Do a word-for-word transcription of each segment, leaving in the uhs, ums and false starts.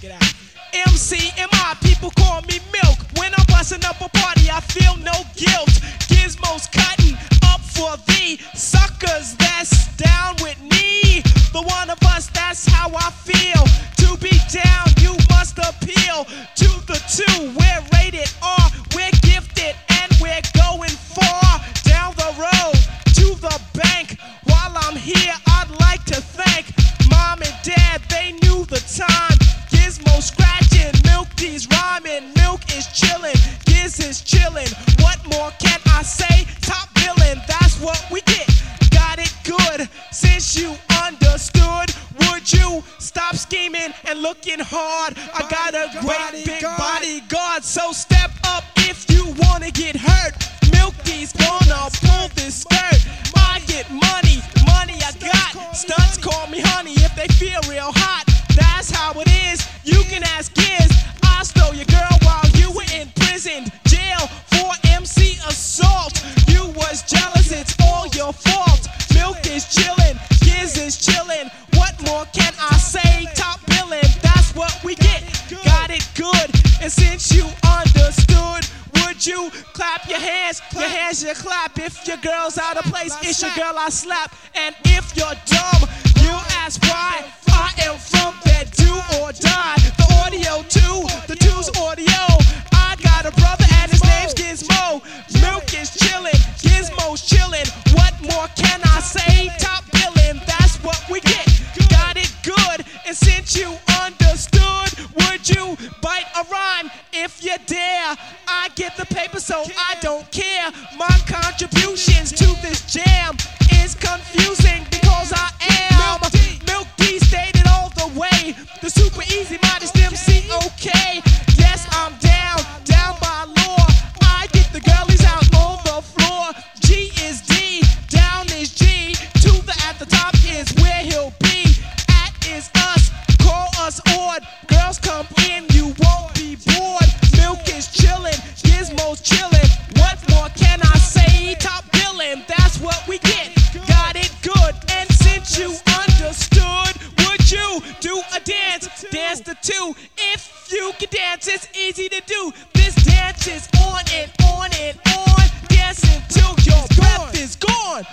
it out. M C M I, people call me Milk. When I'm busting up a party, I feel no guilt. Gizmos cutting up for the suckers that's down with me. The one of us, that's how I feel. To be down, you must appeal to the two. We're rated R, we're gifted, and we're going far down the road to the bank. While I'm here, I'd like to thank Mom and Dad, they knew the time. Gizmo scratching, Milk D's rhyming, Milk is chillin', Giz is chillin'. What more can I say? Top billin', that's what we get. Got it good, since you understood. Would you stop scheming and looking hard? I got a great big bodyguard, so step up if you wanna get hurt. Milk D's gonna pull this skirt. I get money, money I got. Stunts call me honey if they feel real hot. That's how it is, you can ask Giz. I stole your girl while you were in prison. Jail for M C assault. You was jealous, it's all your fault. Milk is chillin', Giz is chillin'. What more can I say? Top billin', that's what we get. Got it good, and since you understood, would you clap your hands? Your hands you clap. If your girl's out of place, it's your girl I slap. And if you're dumb, you ask why. I am from that do or die. The audio too, the two's audio. I got a brother and his name's Gizmo. Milk is chillin', Gizmo's chillin'. What more can I say? Top billin', that's what we get. Got it good, and since you understood, would you bite a rhyme if you dare? I get the paper, so I don't care. My contributions to this jam is confusing because I am Milk D stated all the way. The super easy modest M C, okay. Yes, I'm down, down by law. I get the girlies out on the floor. G is D, down is G. To the at the top is where he'll be. At is us, call us odd. Girls come in, you won't be bored. Milk is chillin', Gizmo's chillin'. What more can I say? Top billin', that's what we get. Got it good, and since you understood, would you do a dance? Dance the two. If you can dance, it's easy to do. This dance is on and on and on. Dancing till your breath is gone.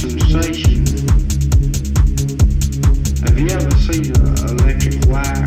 sensation. Have you ever seen an electric wire?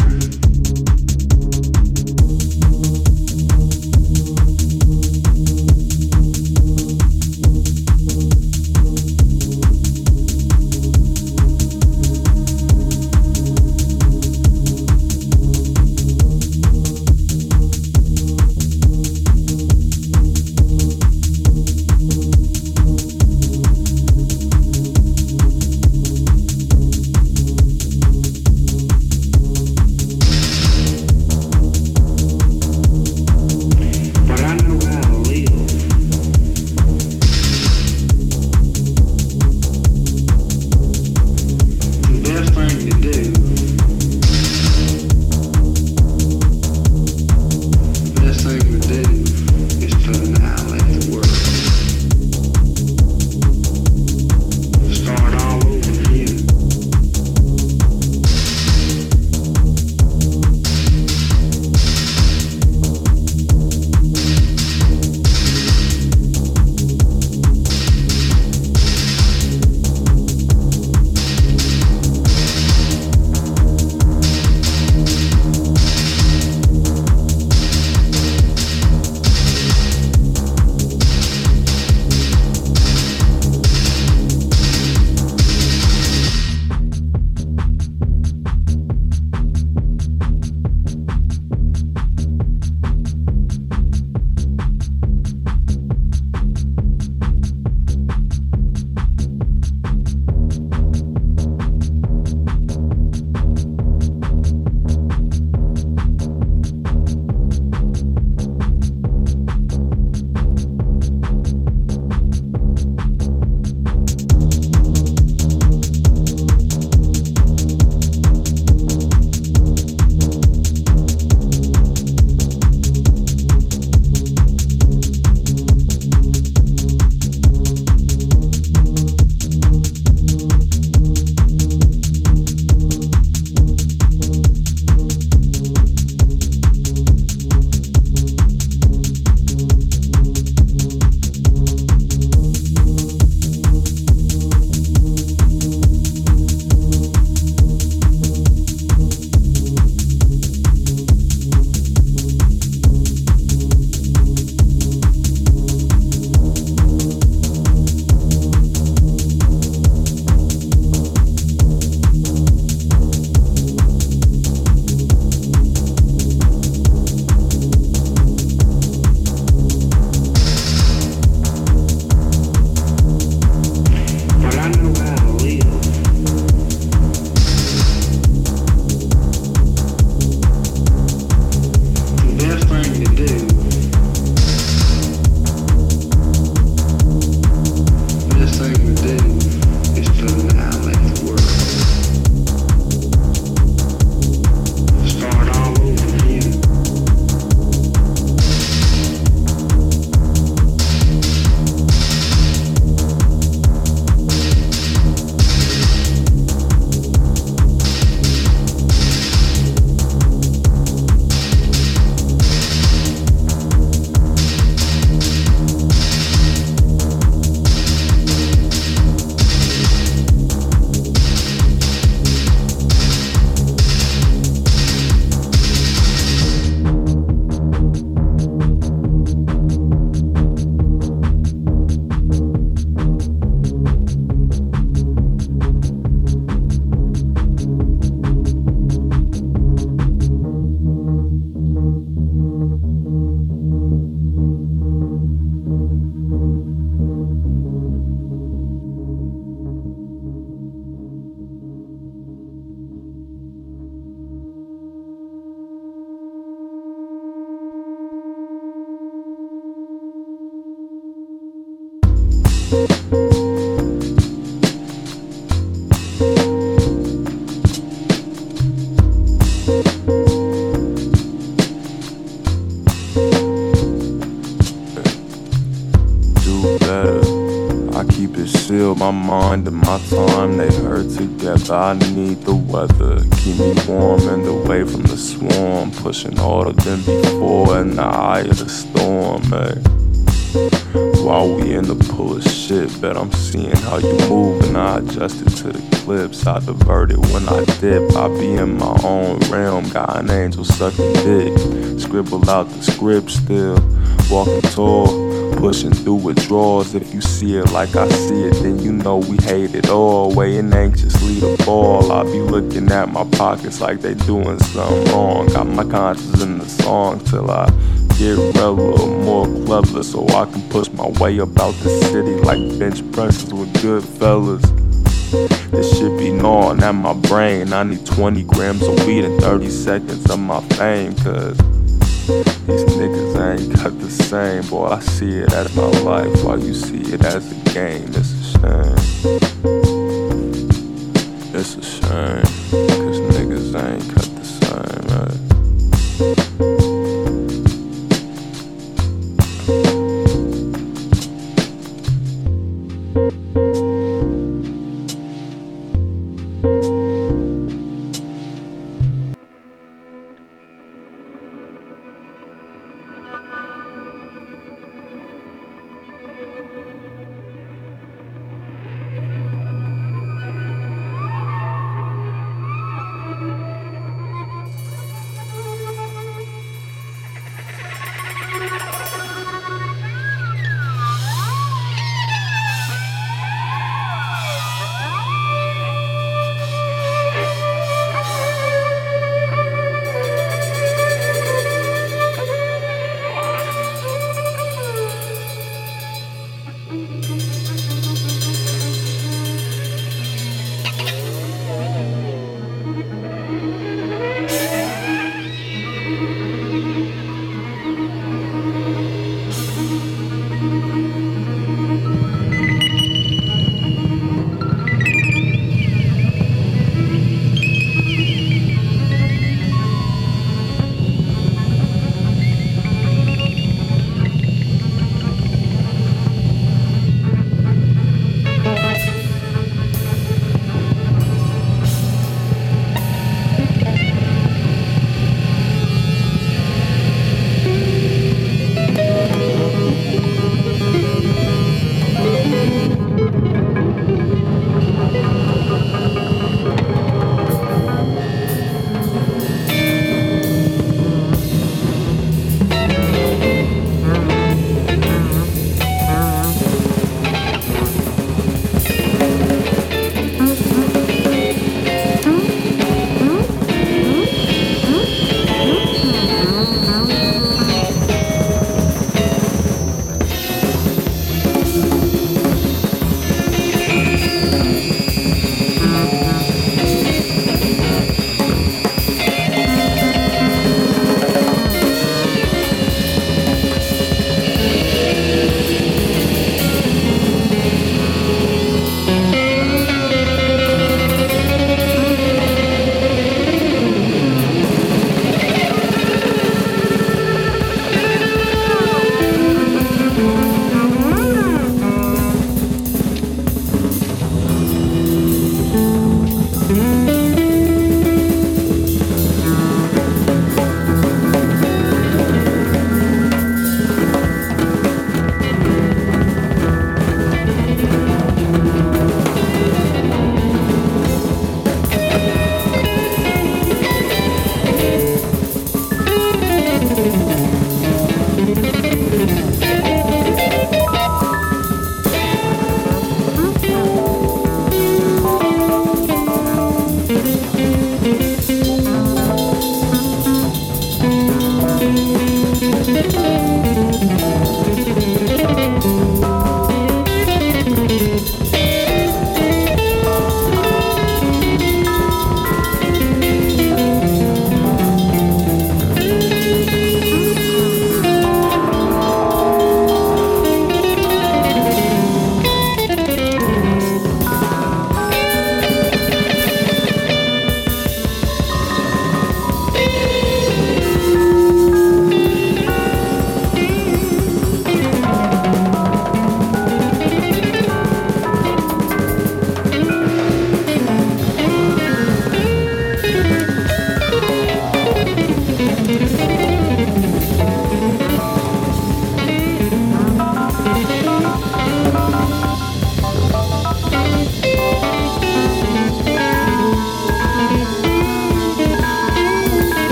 My mind and my time, they hurt together. I need the weather, keep me warm and away from the swarm, pushing harder than before in the eye of the storm, eh? While we in the pull of shit, bet I'm seeing how you move and I adjust it to the clips. I divert it when I dip, I be in my own realm, got an angel sucking dick. Scribble out the script still, walking tall, pushing through withdrawals. If you see it like I see it, then you know we hate it all. Waiting anxiously to ball, I be looking at my pockets like they doing something wrong. Got my conscience in the song till I get realer, more clever, so I can push my way about the city like bench presses with good fellas. This shit be gnawing at my brain. I need twenty grams of weed and thirty seconds of my fame, cause these niggas ain't got the same. Boy, I see it as my life while you see it as a game. It's a shame. It's a shame, cause niggas ain't cut the same, man.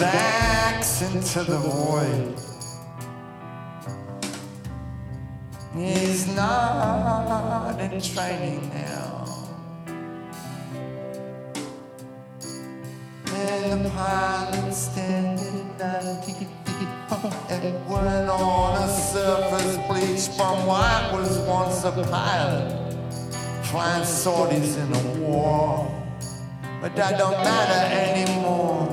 backs into the void. He's not in training now. And the pilot standing ninety and went on a surface bleached from what was once a pilot flying sorties in a war. But that don't matter anymore.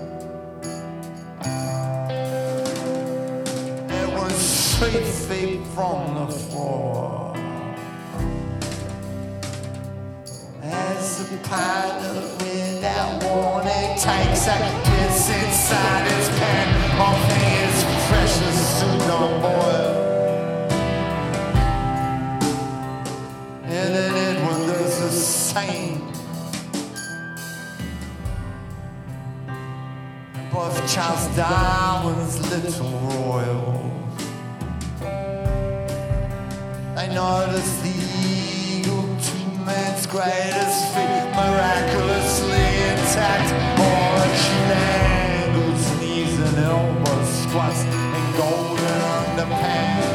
It was three feet from the floor. As the pilot without warning takes a piss inside his pen, morphing his precious suit on board. And then Edward does the same. Both Charles Darwin's little royals, they notice the eagle, two man's greatest feat, miraculously intact. All the triangles, knees and elbows, squats and golden underpants.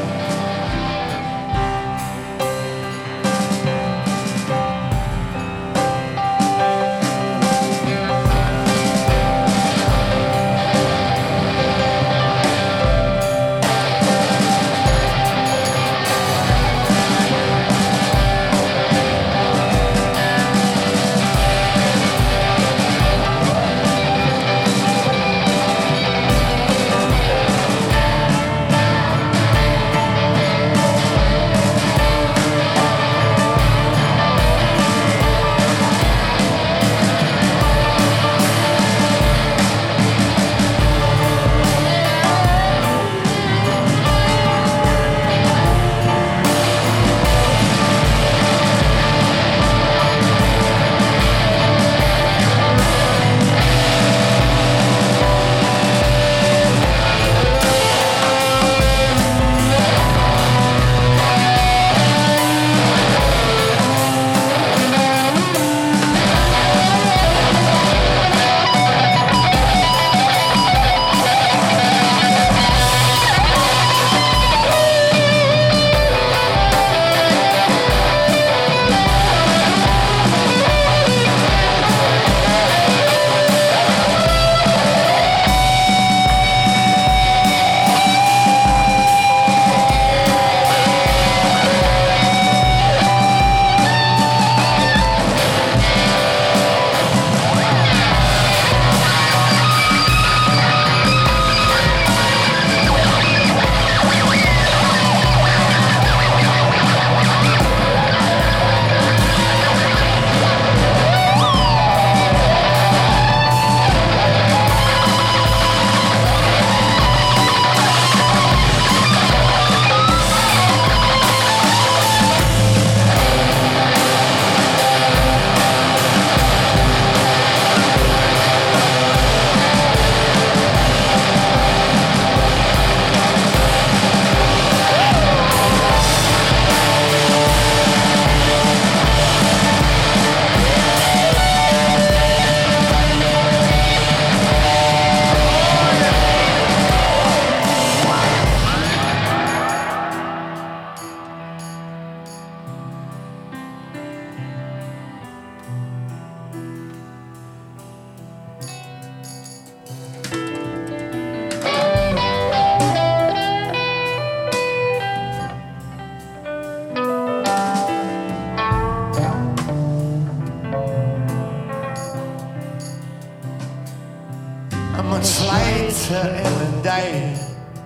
Much later in the day,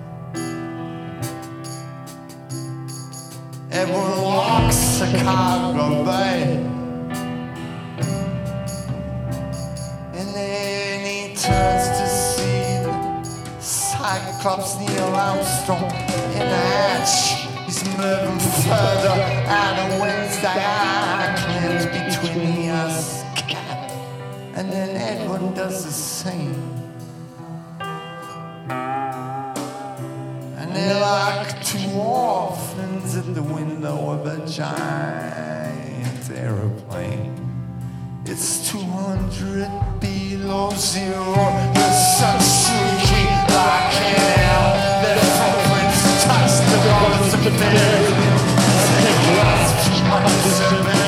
everyone locks Chicago Bay, and then he turns to see the Cyclops Neil Armstrong in the hatch. He's moving further out of Wednesday Island between us, and then Edwin does the same. And they're like two orphans at the window of a giant aeroplane. It's two hundred below zero. The some shrieking like hell. Their footprints touch the walls of the bed. They grasp onto the bell.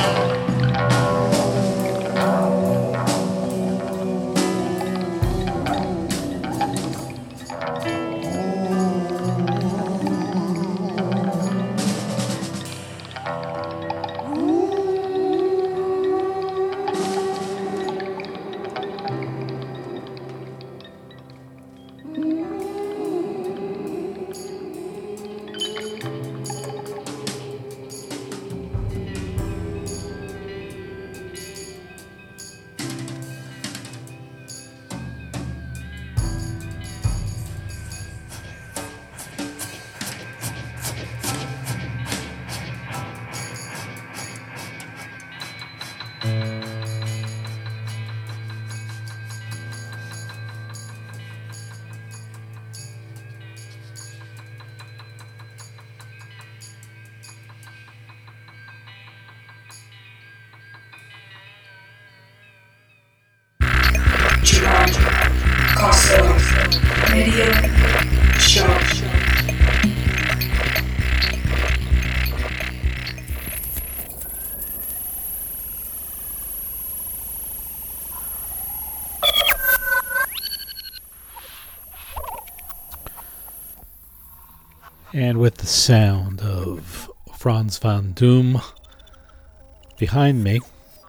Radio Show. And with the sound of Frans van Doom behind me,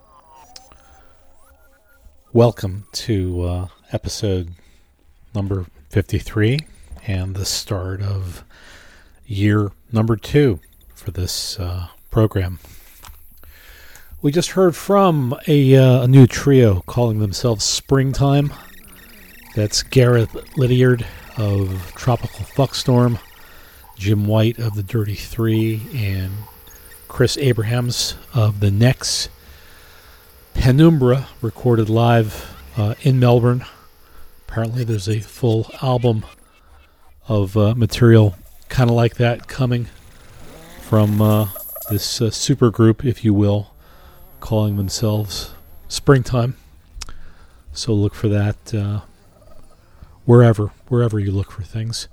welcome to uh, episode number fifty-three and the start of year number two for this uh, program. We just heard from a, uh, a new trio calling themselves Springtime. That's Gareth Lydiard of Tropical Fuckstorm, Jim White of the Dirty Three, and Chris Abrahams of the Necks. Penumbra recorded live uh, in Melbourne. Apparently there's a full album of uh, material kind of like that coming from uh, this uh, super group, if you will, calling themselves Springtime. So look for that uh, wherever, wherever you look for things.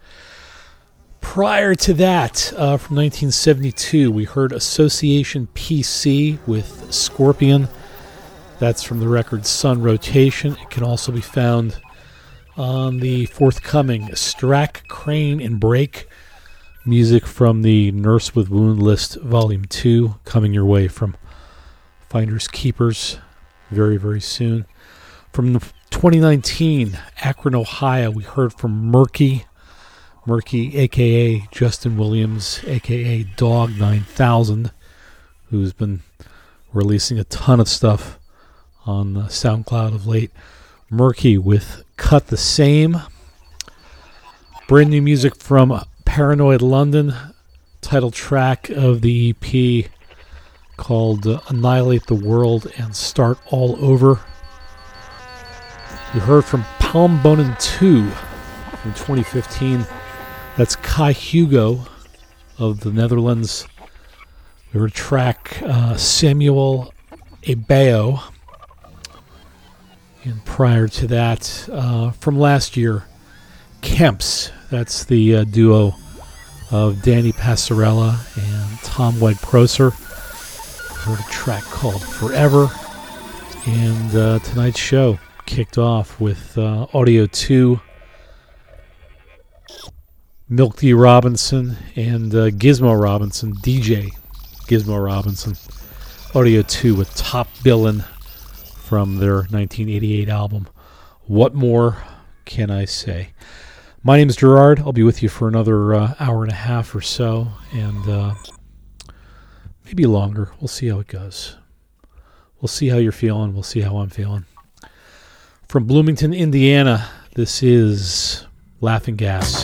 Prior to that, uh, from nineteen seventy-two, we heard Association P C with Scorpion. That's from the record Sun Rotation. It can also be found on the forthcoming Strack, Crane, and Break. Music from the Nurse with Wound List Volume two, coming your way from Finders Keepers very, very soon. From twenty nineteen, Akron, Ohio, we heard from Murky. Murky, a k a. Justin Williams, a k a. Dog nine thousand, who's been releasing a ton of stuff on uh, SoundCloud of late. Murky with Cut the Same. Brand new music from Paranoid London. Title track of the E P called uh, Annihilate the World and Start All Over. You heard from Palm Bonin two from twenty fifteen. That's Kai Hugo of the Netherlands. We heard track uh, Samuel Abeo. And prior to that, uh, from last year, Kemps. That's the uh, duo of Danny Passarella and Tom White-Prosser. Heard a track called Forever. And uh, tonight's show kicked off with uh, Audio two, Milk D. Robinson, and uh, Gizmo Robinson, D J Gizmo Robinson. Audio two with Top Billin' from their nineteen eighty-eight album, What More Can I Say? My name is Gerard. I'll be with you for another uh, hour and a half or so, and uh, maybe longer. We'll see how it goes. We'll see how you're feeling. We'll see how I'm feeling. From Bloomington, Indiana, this is Laughing Gas.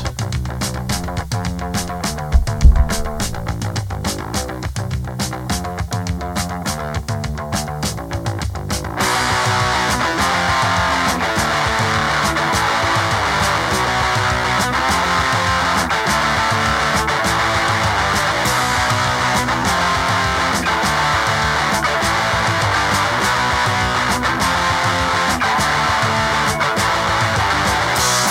We'll be right back.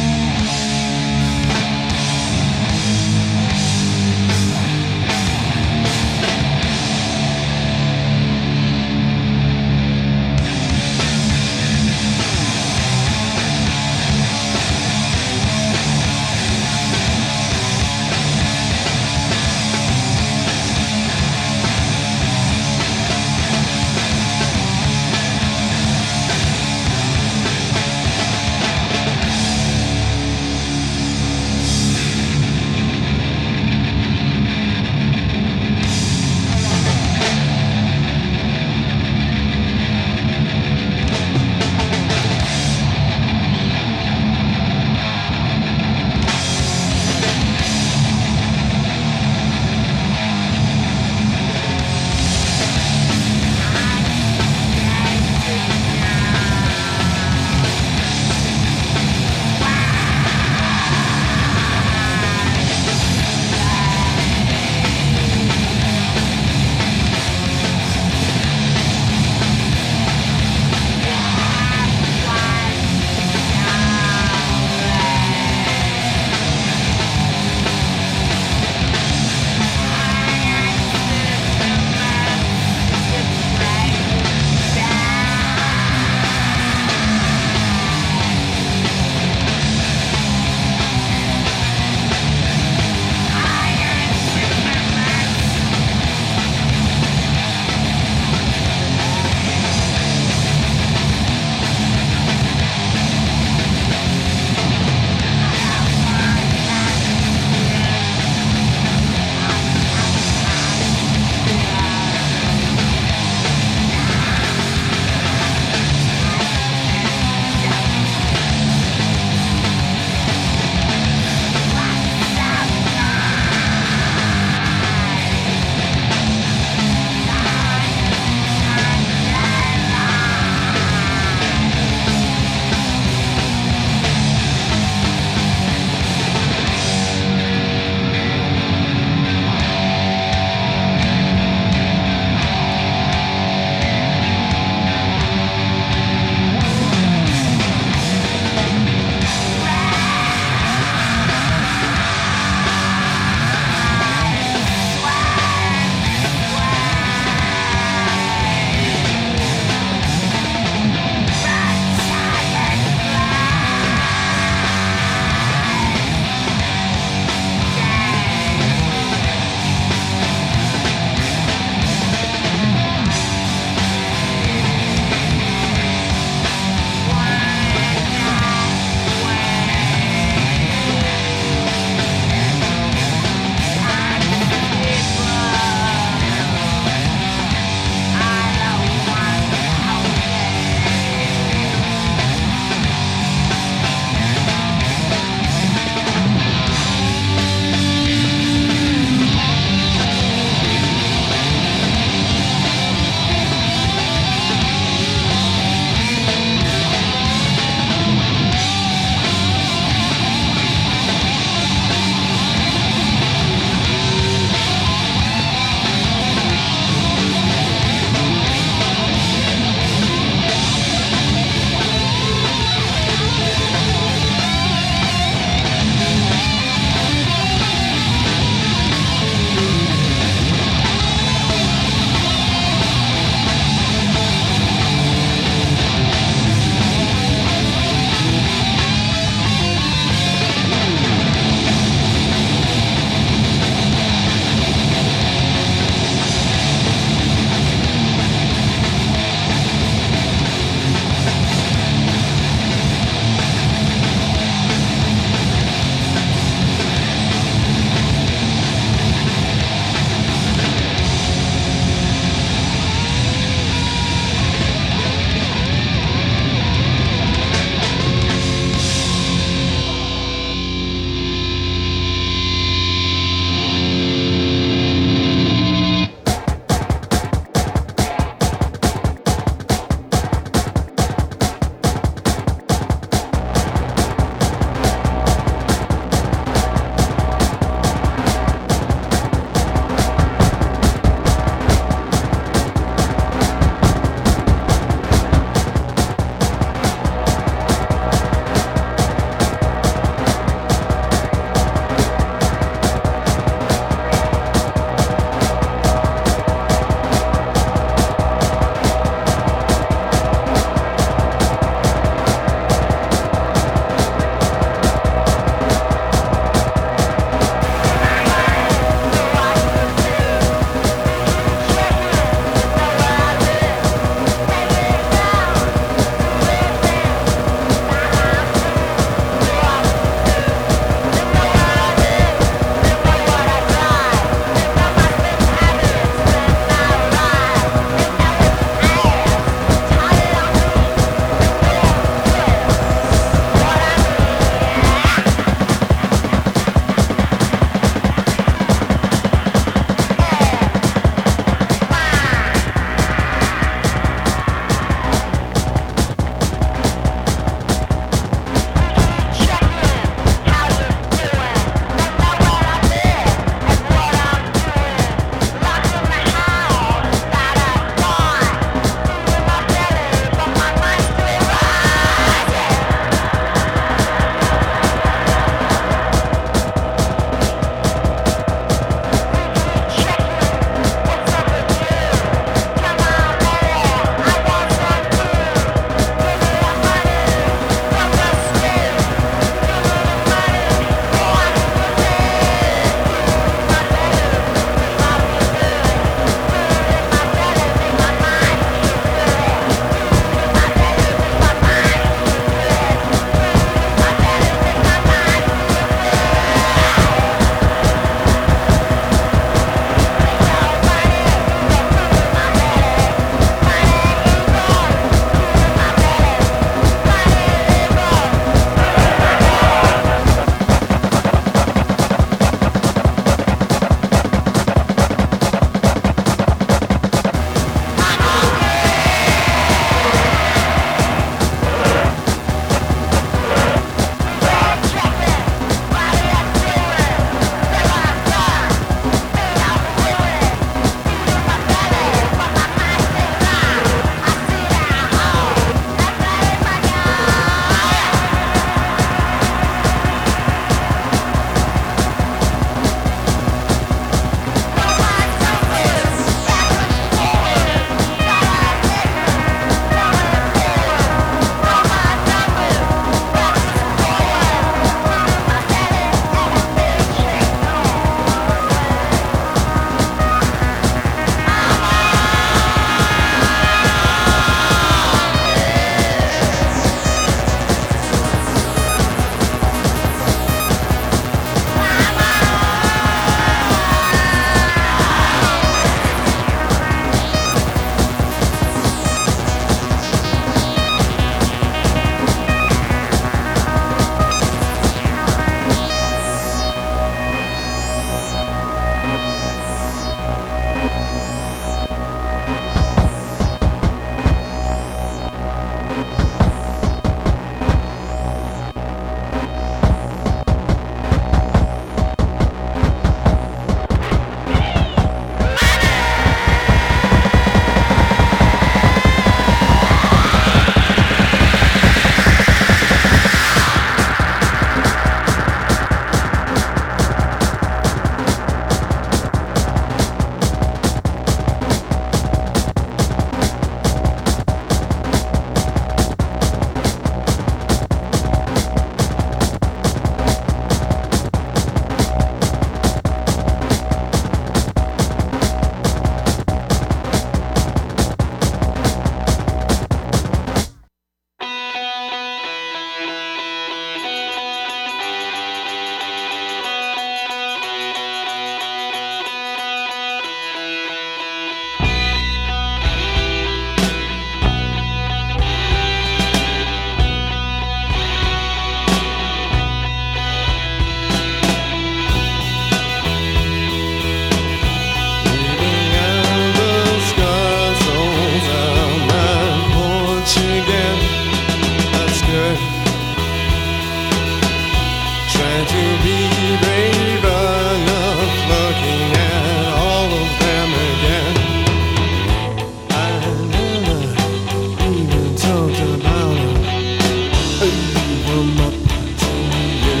to be brave enough looking at all of them again. I never even talked about them. Leave them up to you.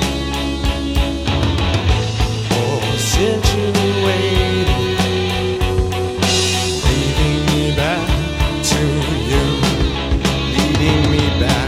Or situated, leading me back to you, leading me back.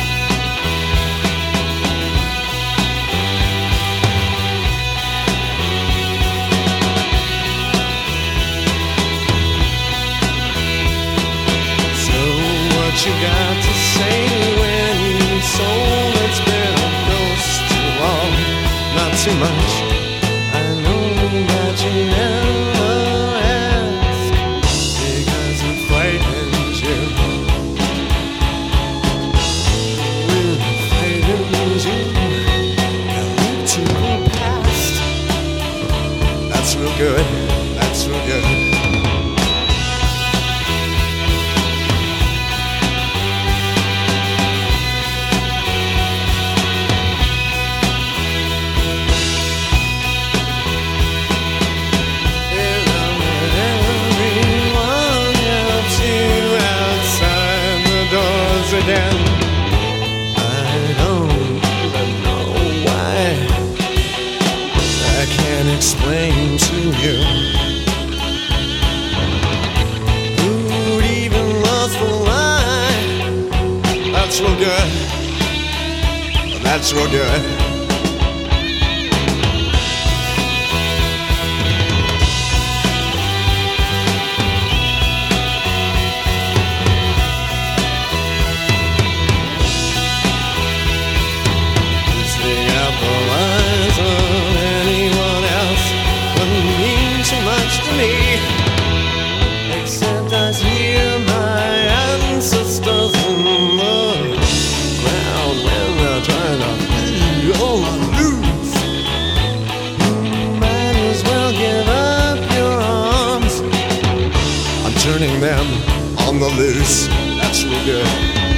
What you got to say when you soul that's been a ghost too long? Not too much. I know that you never ask because it frightens you. When it frightens you, you need to go past. That's real good. That's real good. Again. I don't even know why. I can't explain to you. Who'd even lost the line? That's real good. That's real good. Except I hear my ancestors in the ground when they're trying to be all loose. You might as well give up your arms. I'm turning them on the loose. That's real good.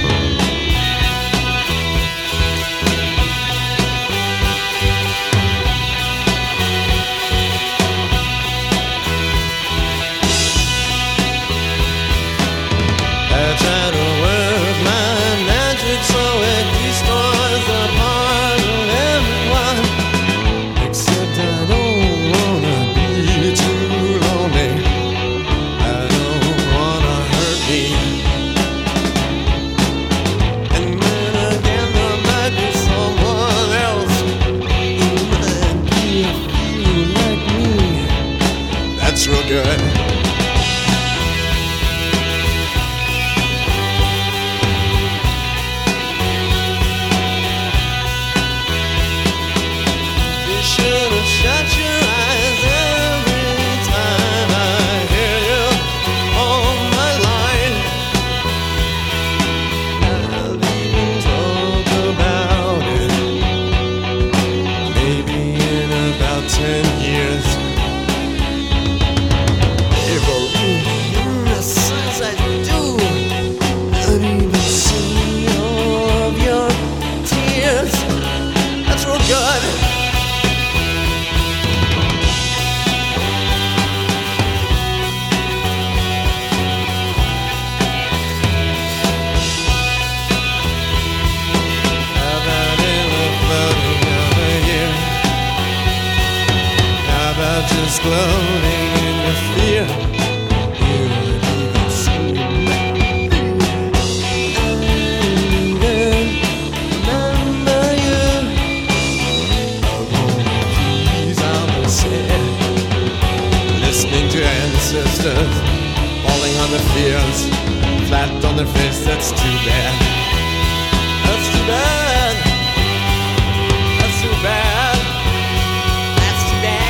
I try to work my magic so it destroys a part of everyone. Except I don't wanna be too lonely. I don't wanna hurt me. And then again there might be someone else who might be a fool like me. That's real good. Shut your eyes every time I hear you on my line. I've even talked about it. Maybe in about ten years. If I really the size I do, I'd even see all of your tears. That's real good. Just floating in your fear. You would even see me. I even remember you. Oh, please, I'm sad. Listening to ancestors falling on their fears, flat on their face. That's too bad. That's too bad. That's too bad. That's too bad.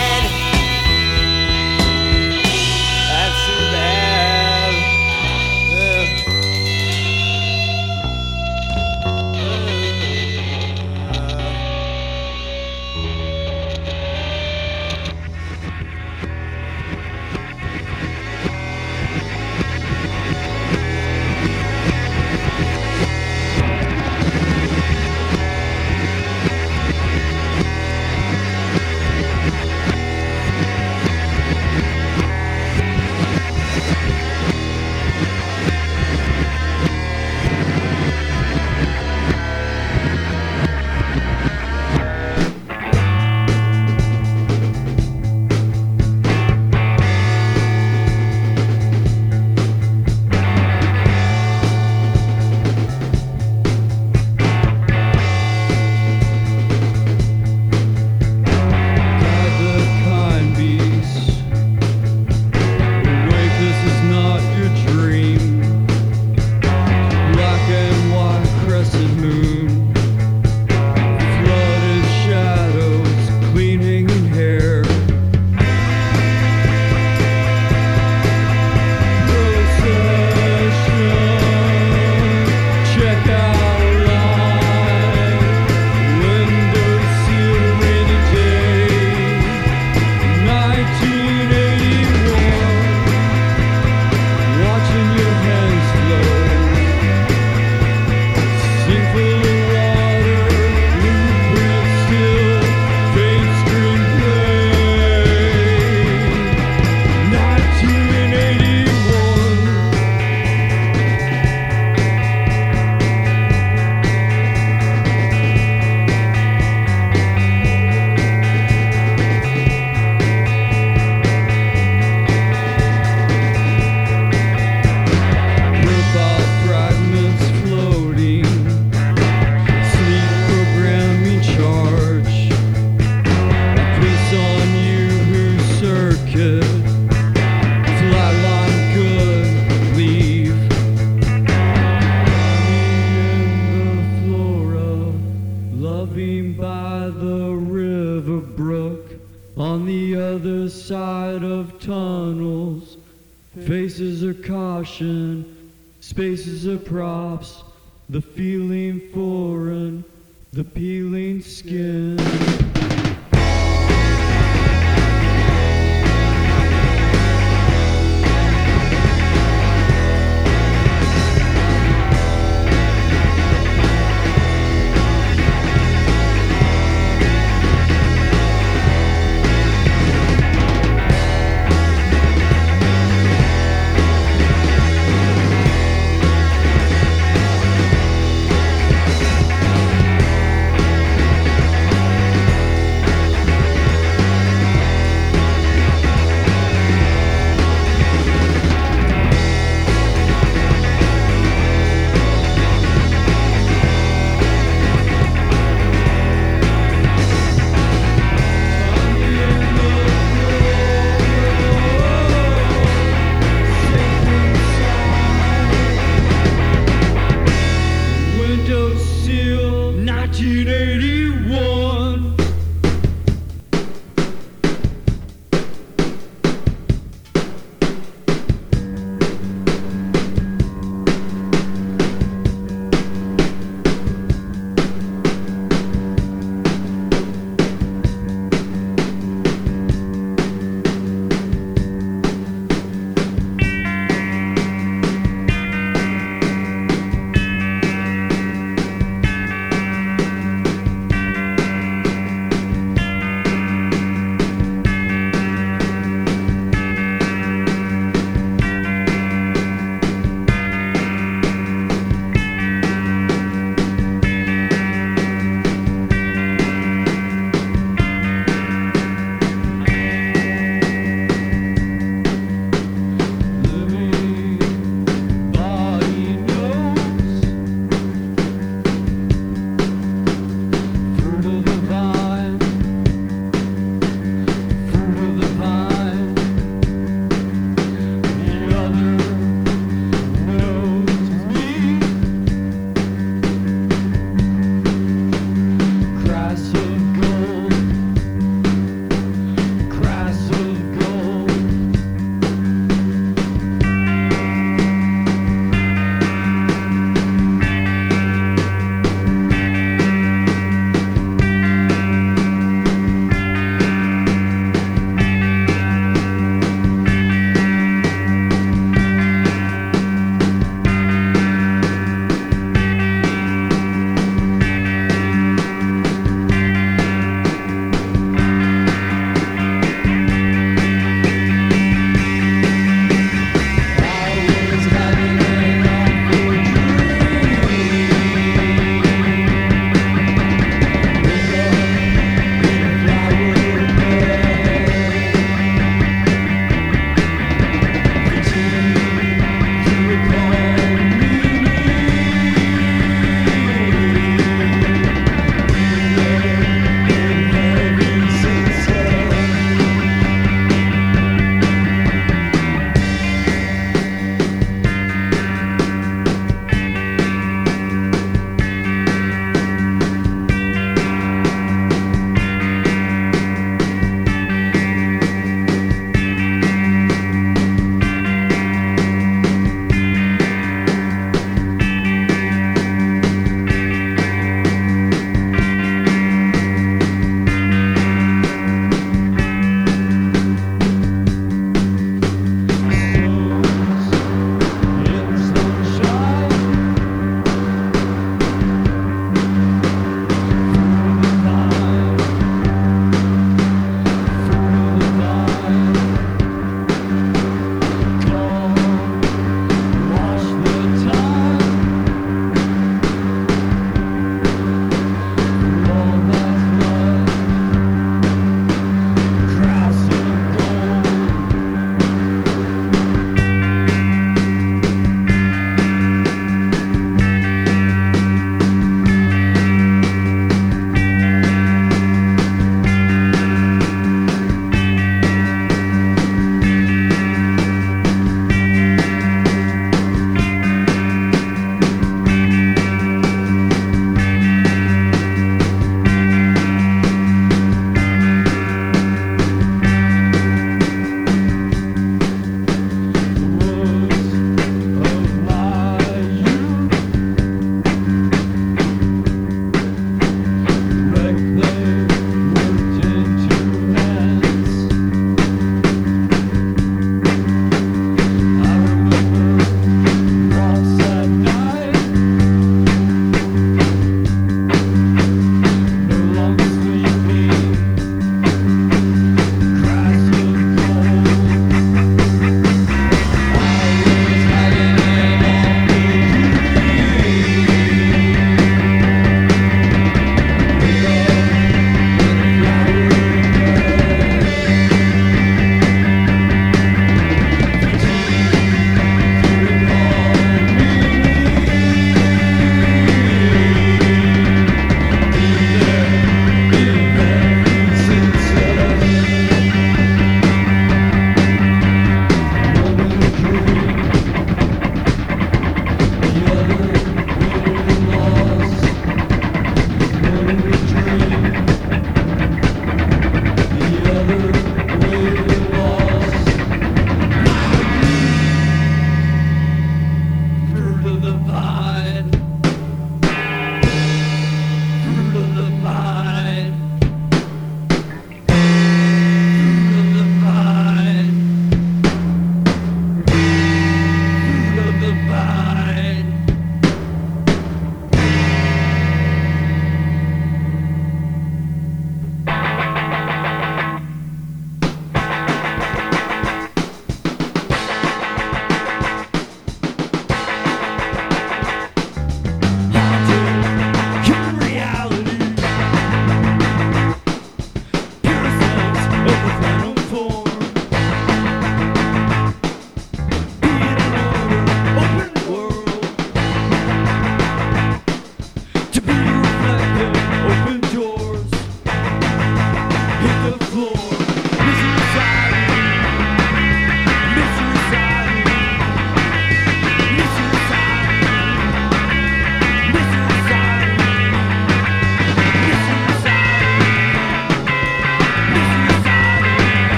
Loving by the river brook, on the other side of tunnels, faces of caution, spaces of props, the feeling foreign, the peeling skin.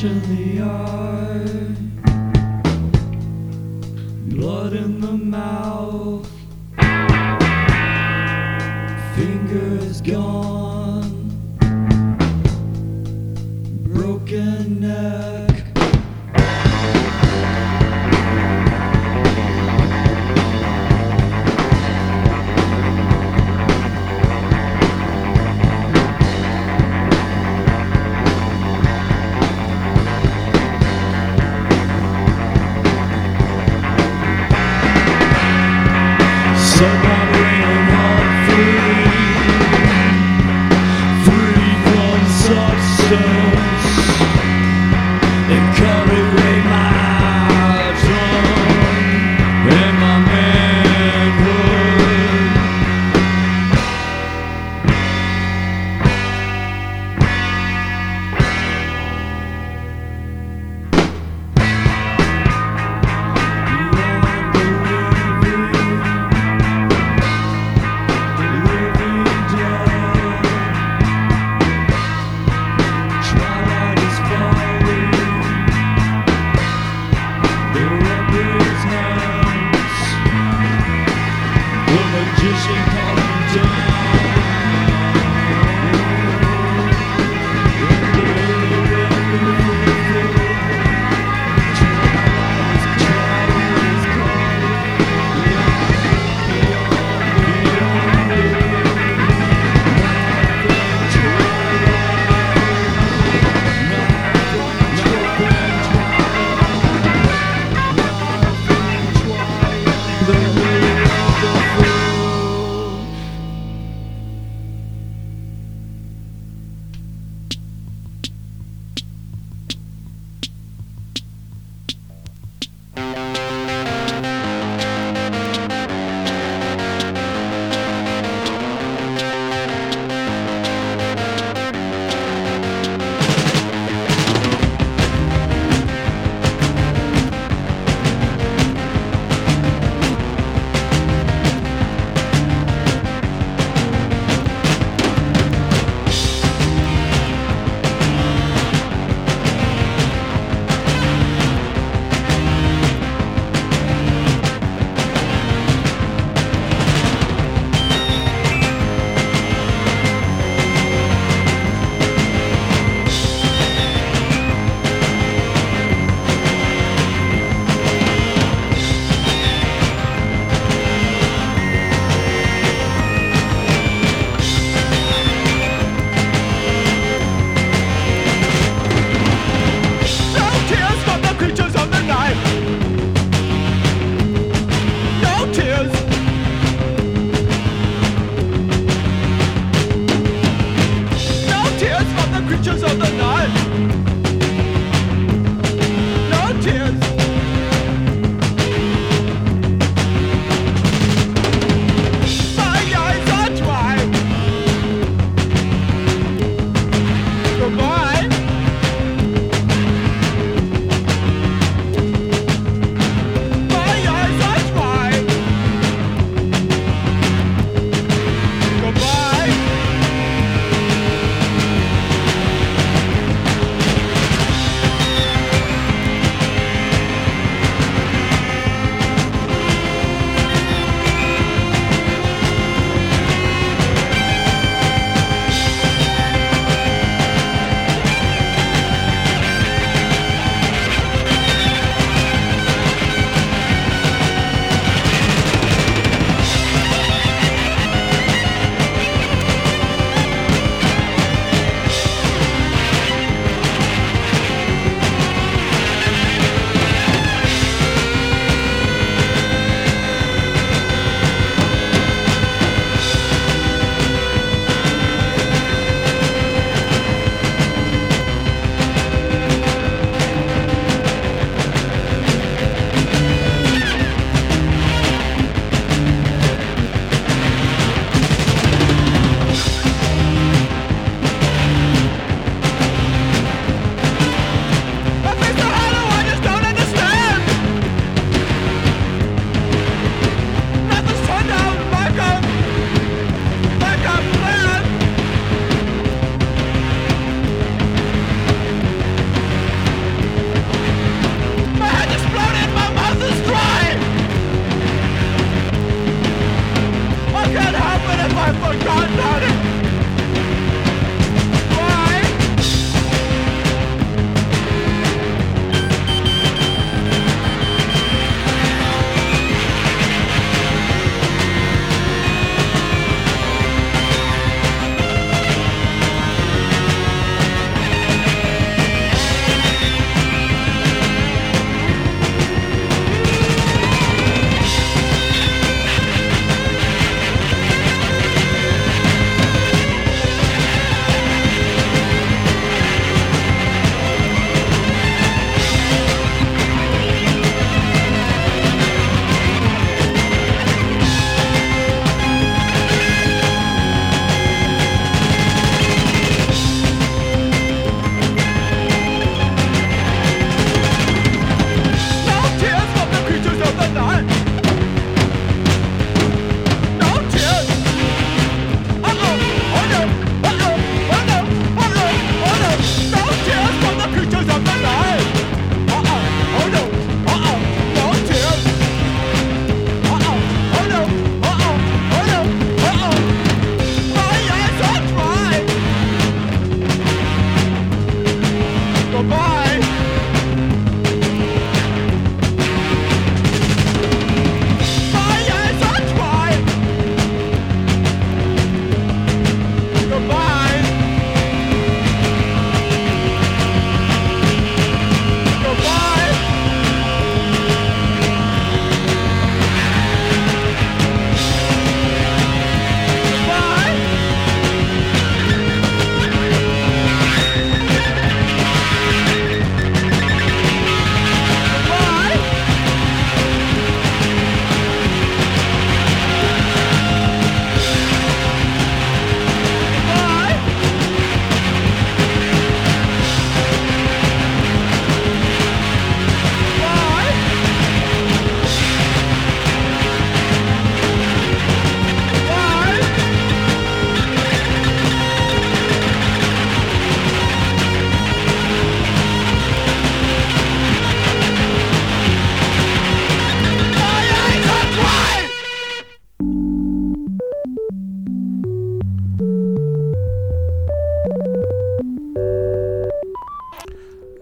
in the eye, blood in the mouth, fingers gone, broken neck. Submarine heart free, free from substance,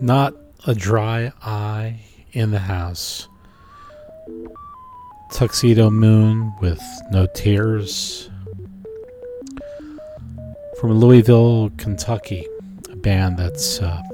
Not a Dry Eye in the House. Tuxedo Moon with No Tears. From Louisville, Kentucky, a band that's uh,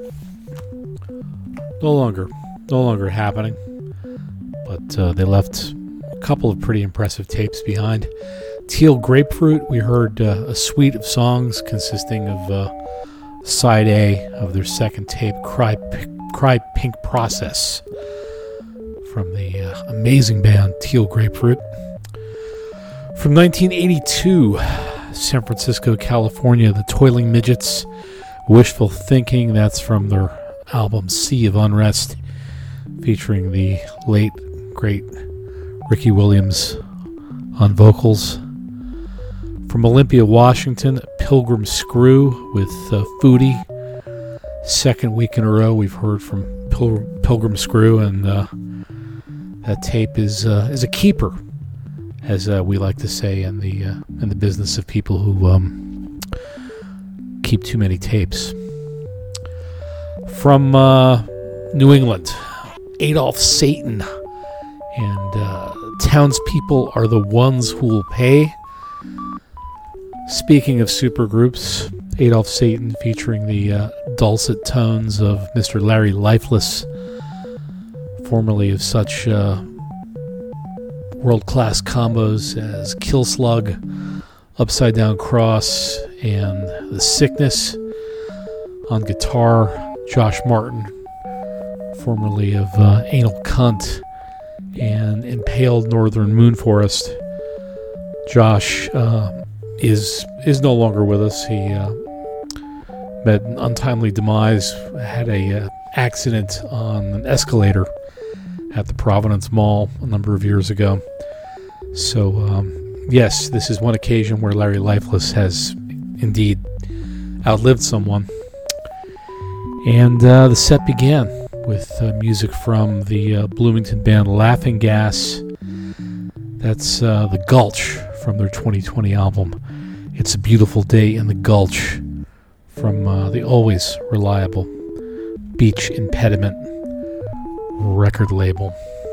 no longer no longer happening, but uh, they left a couple of pretty impressive tapes behind. Teal Grapefruit, we heard uh, a suite of songs consisting of uh, side A of their second tape, Cry, P- Cry Pink Process, from the uh, amazing band Teal Grapefruit. From nineteen eighty-two, San Francisco, California, the Toiling Midgets, Wishful Thinking. That's from their album Sea of Unrest, featuring the late, great Ricky Williams on vocals. From Olympia, Washington, Pilgrim Screw with uh, Foodie. Second week in a row we've heard from Pil- Pilgrim Screw, and uh, that tape is uh, is a keeper, as uh, we like to say in the uh, in the business of people who um, keep too many tapes. From uh, New England, Adolf Satan, and uh, Townspeople Are the Ones Who Will Pay. Speaking of supergroups, Adolf Satan featuring the uh, dulcet tones of Mister Larry Lifeless, formerly of such uh, world-class combos as Kill Slug, Upside Down Cross, and The Sickness. On guitar, Josh Martin, formerly of uh, Anal Cunt and Impaled Northern Moon Forest. Josh uh, is is no longer with us. He uh, met an untimely demise, had a uh, accident on an escalator at the Providence Mall a number of years ago. So, um, yes, this is one occasion where Larry Lifeless has indeed outlived someone. And uh, the set began with uh, music from the uh, Bloomington band Laughing Gas. That's uh, The Gulch from their twenty twenty album, It's a Beautiful Day in the Gulch, from uh, the always reliable Beach Impediment record label.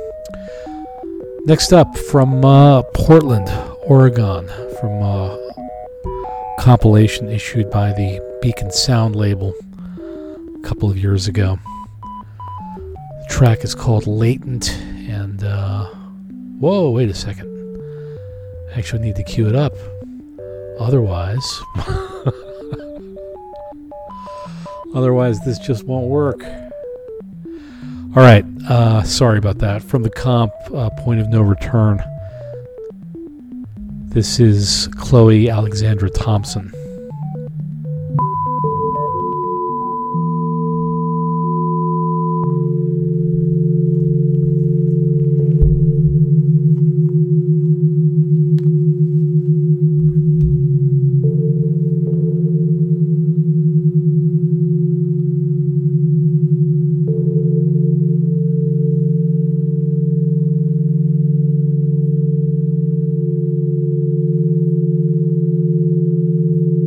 Next up, from uh, Portland, Oregon, from a compilation issued by the Beacon Sound label a couple of years ago. The track is called Latent, and uh, whoa, wait a second. I actually need to cue it up. Otherwise, otherwise this just won't work. All right, uh, sorry about that. From the comp, uh, Point of No Return, this is Chloe Alexandra Thompson. Thank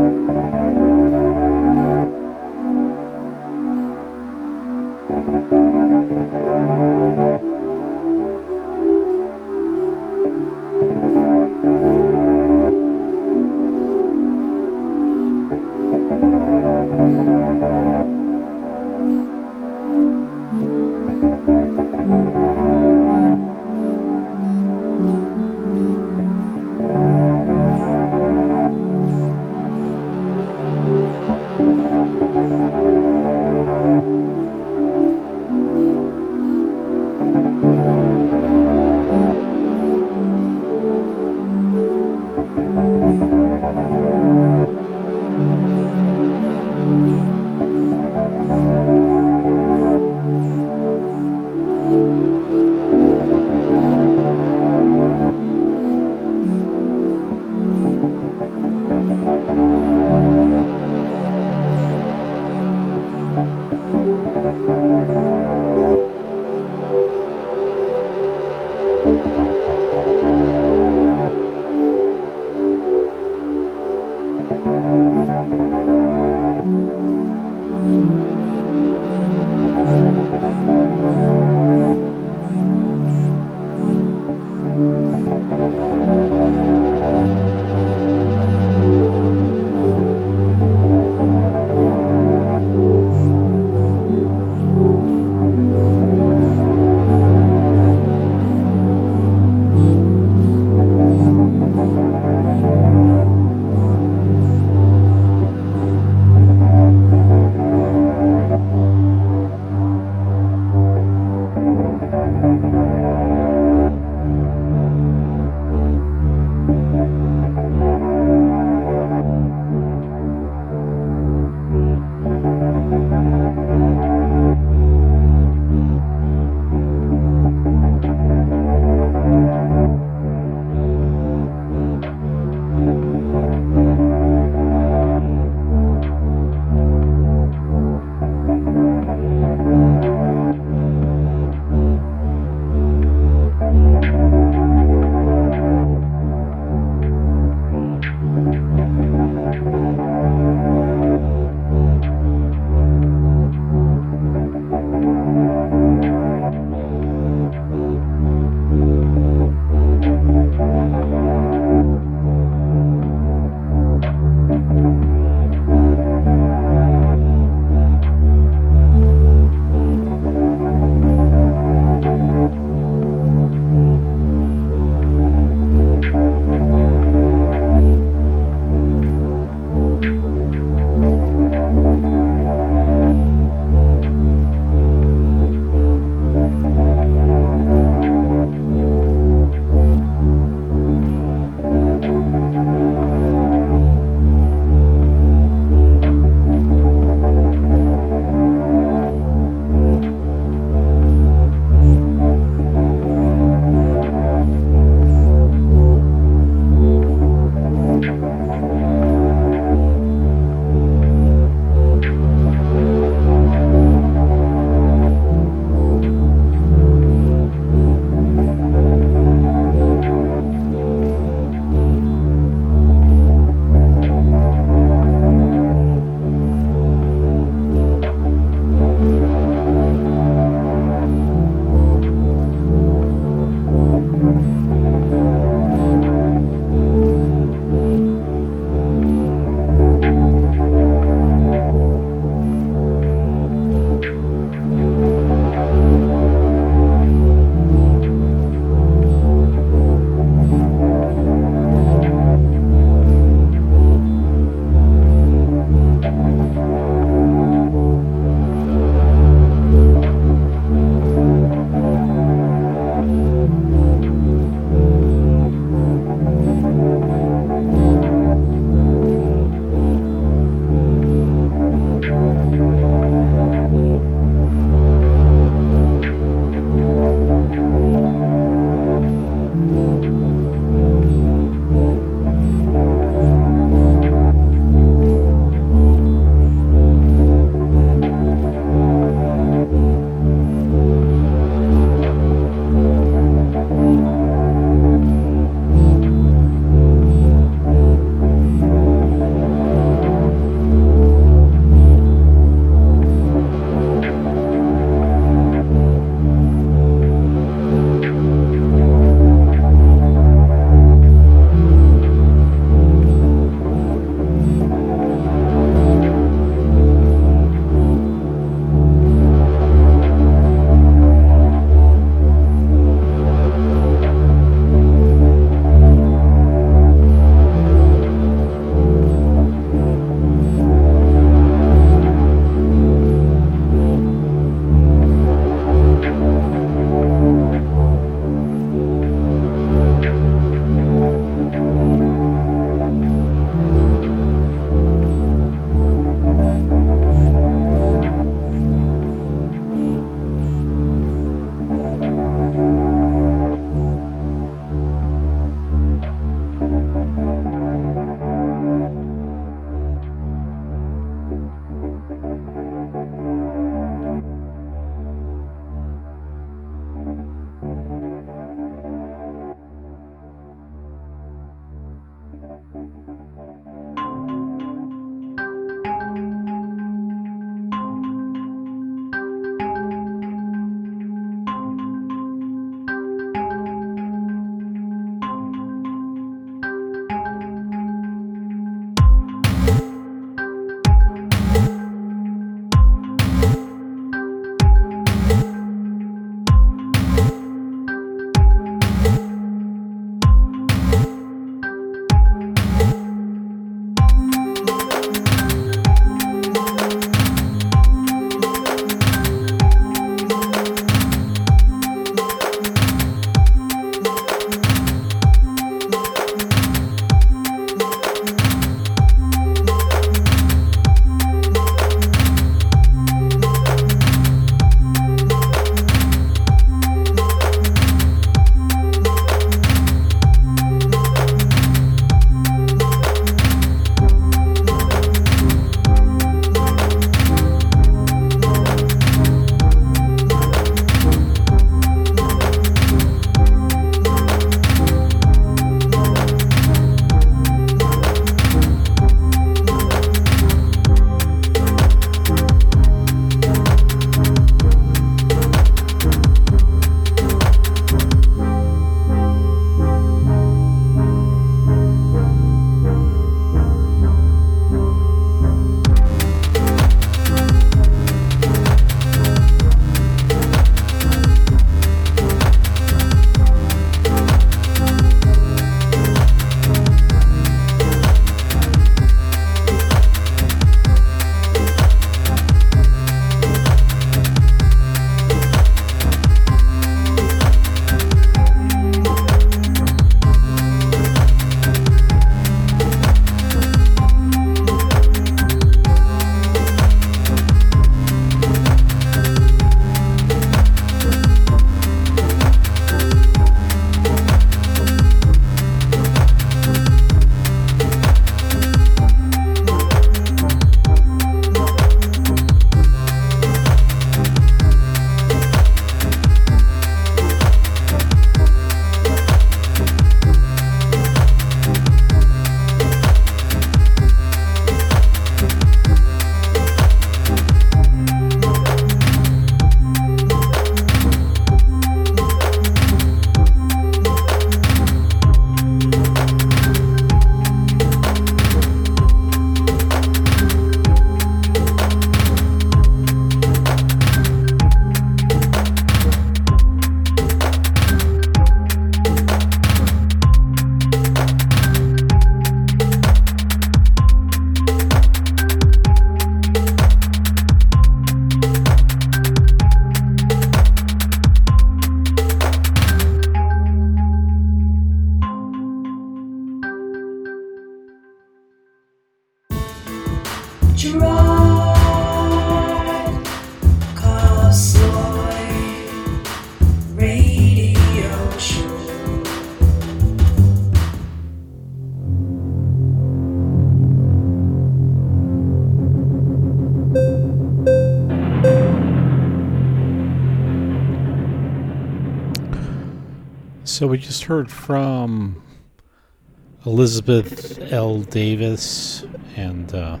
So we just heard from Elizabeth L. Davis and uh,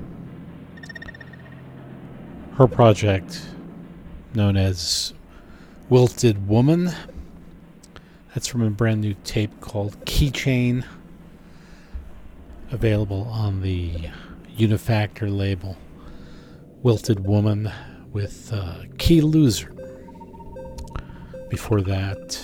her project known as Wilted Woman. That's from a brand new tape called Keychain, available on the Unifactor label. Wilted Woman with uh, Key Loser. Before that,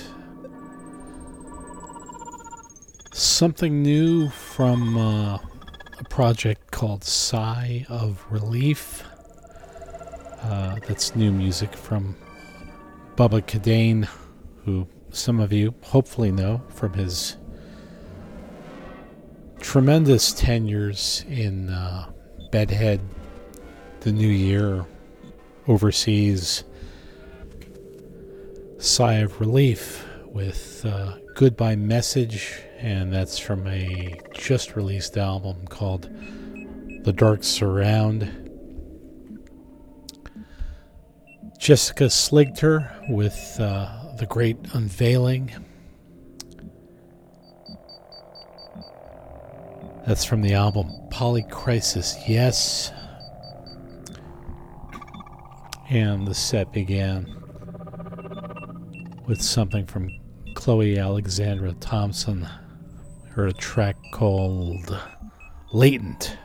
something new from uh, a project called Sigh of Relief. Uh, that's new music from Bubba Kadane, who some of you hopefully know from his tremendous tenures in uh, Bedhead, The New Year, overseas. Sigh of Relief with uh, Goodbye Message, and that's from a just released album called The Dark Surround. Jessica Sligter with uh, The Great Unveiling. That's from the album Polycrisis Yes. And the set began with something from Chloe Alexandra Thompson. Heard a track called Latent.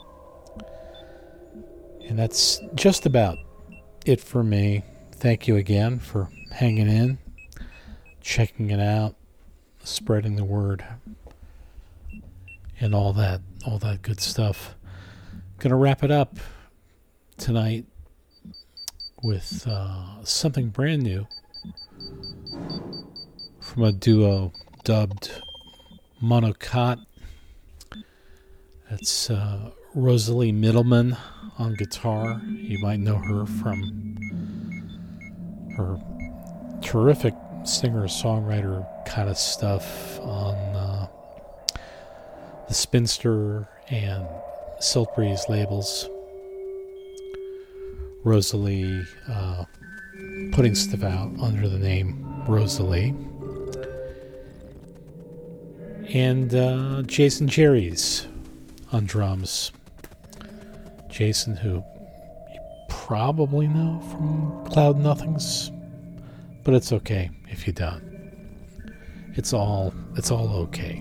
And that's just about it for me. Thank you again for hanging in, checking it out, spreading the word, and all that, all that good stuff. Gonna wrap it up tonight with uh, something brand new from a duo dubbed Monocot. That's uh, Rosalie Middleman on guitar. You might know her from her terrific singer-songwriter kind of stuff on uh, the Spinster and Silk Breeze labels. Rosalie uh, putting stuff out under the name Rosalie. And uh, Jason Jerry's on drums. Jason, who you probably know from Cloud Nothings, but it's okay if you don't. It's all it's all okay.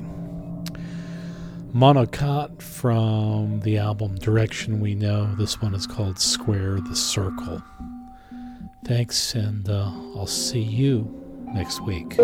Monocot from the album Direction We Know. This one is called Square the Circle. Thanks, and uh, I'll see you next week.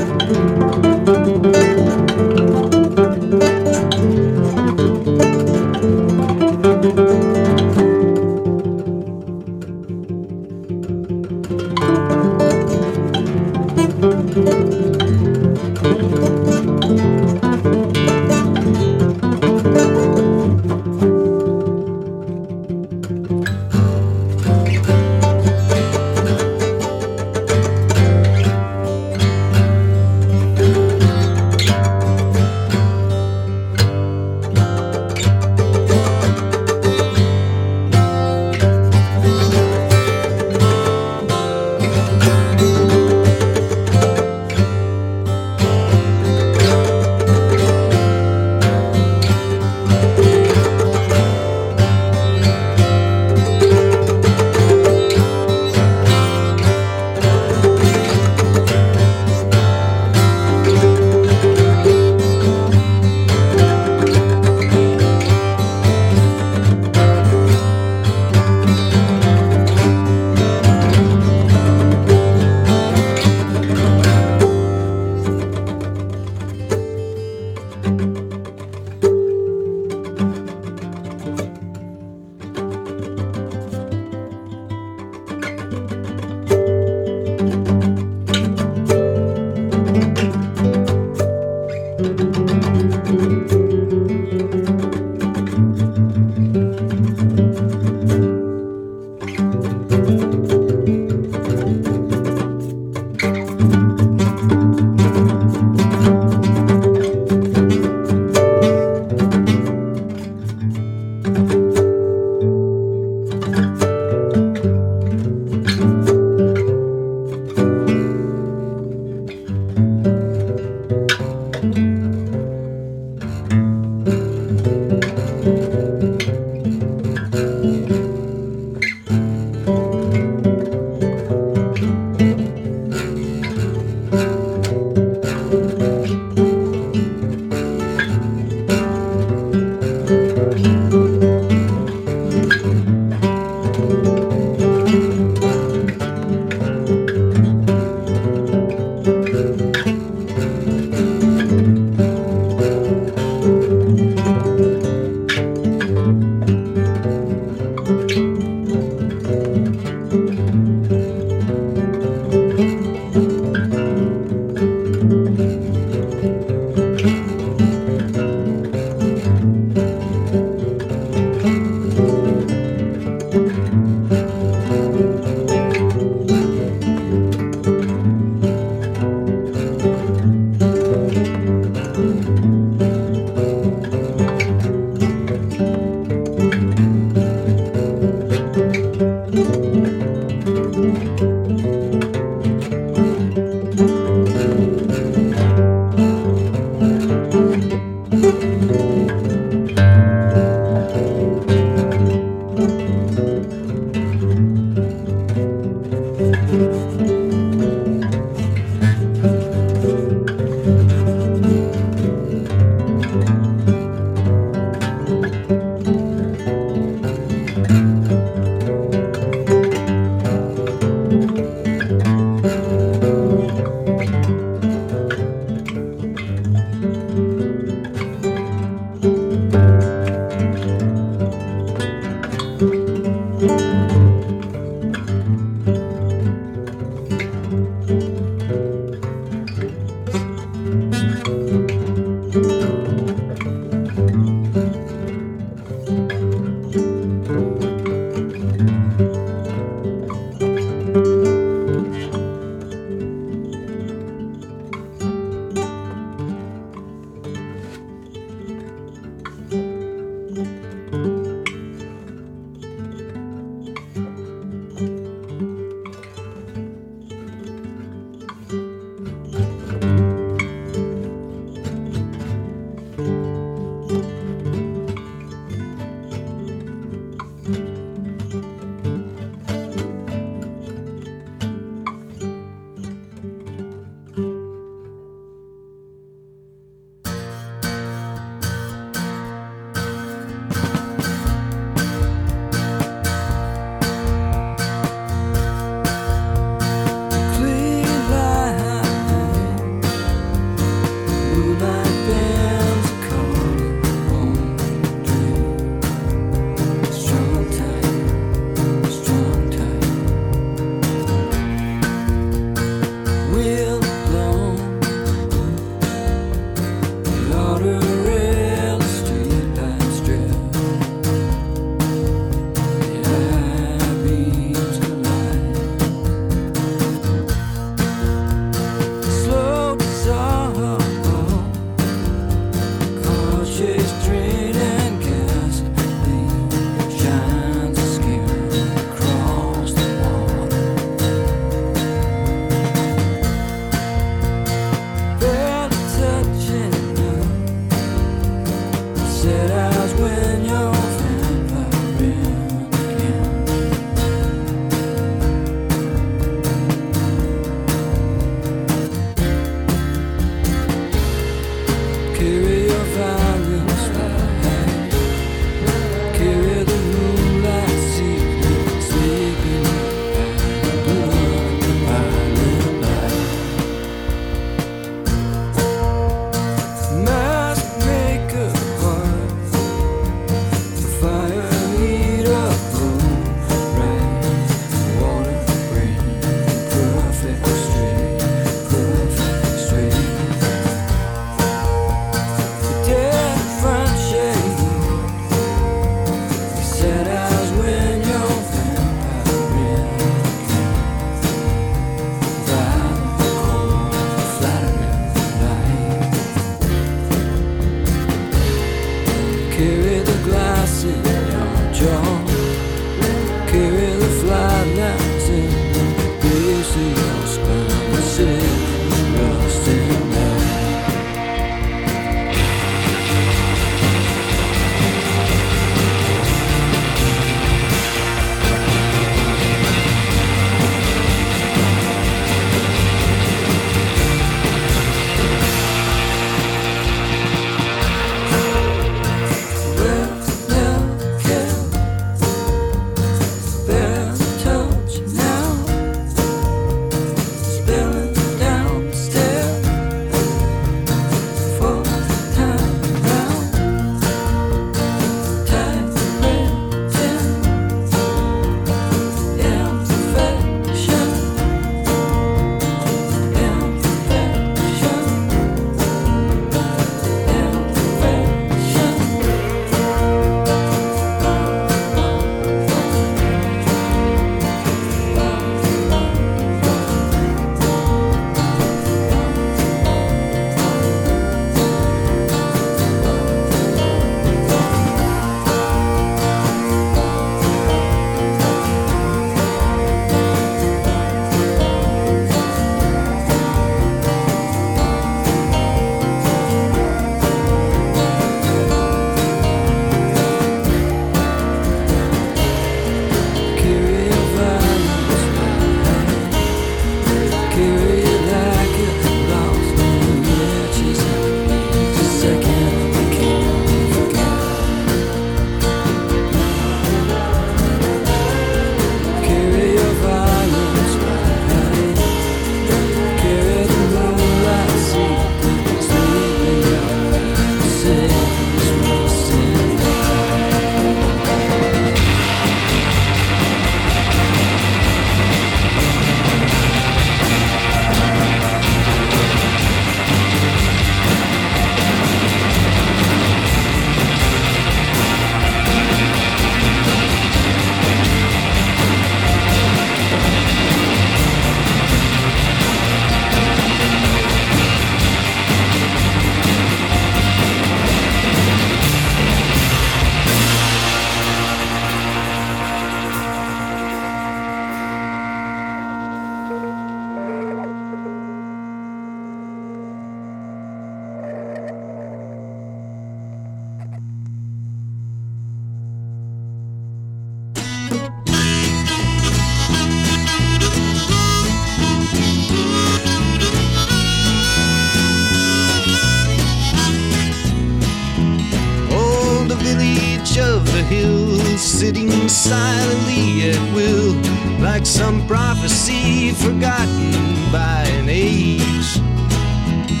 sitting silently at will, like some prophecy forgotten by an age. When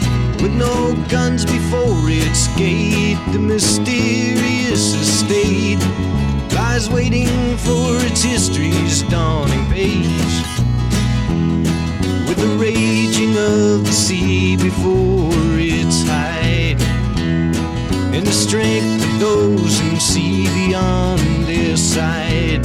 with no guns before its gate. The mysterious estate lies waiting for its history's dawning page, with the raging of the sea before its height, and the strength of those who see beyond their sight.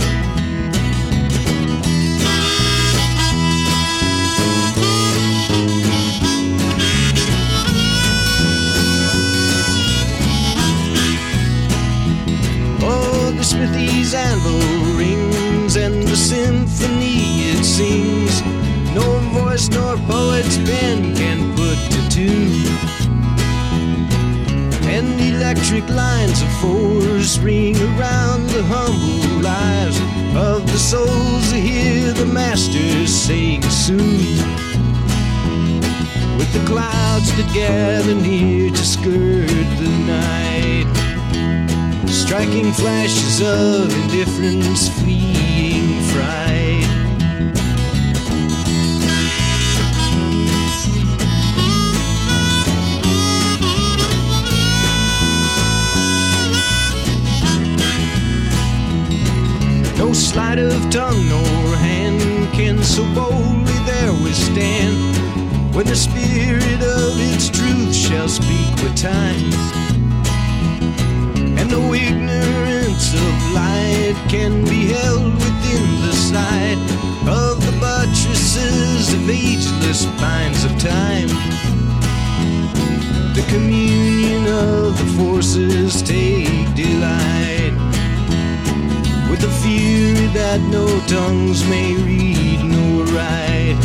Oh, the smithy's anvil rings, and the symphony it sings. No voice nor poet's pen can put to tune. And electric lines of force ring around the humble lives of the souls who hear the masters saying soon. With the clouds that gather near to skirt the night, striking flashes of indifference, fleeing fright. No sleight of tongue nor hand can so boldly there withstand, when the spirit of its truth shall speak with time. And no ignorance of light can be held within the sight of the buttresses of ageless pines of time. The communion of the forces take delight, with the fury that no tongues may read nor write.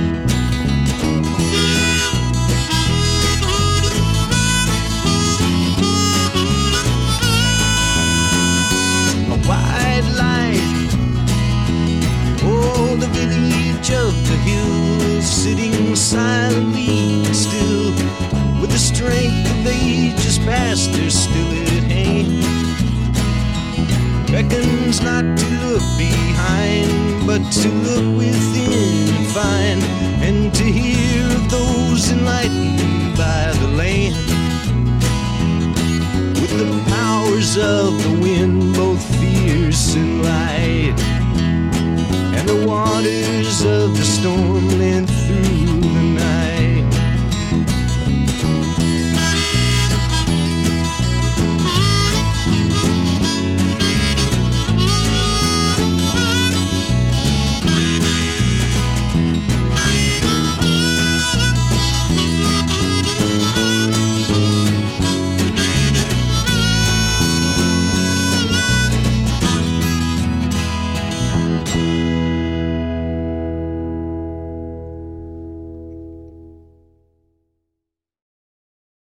A white light, oh, the village of the hills, sitting silently still, with the strength of ages past, they're still at hand. Beckons not to look behind, but to look within and find, and to hear of those enlightened by the land, with the powers of the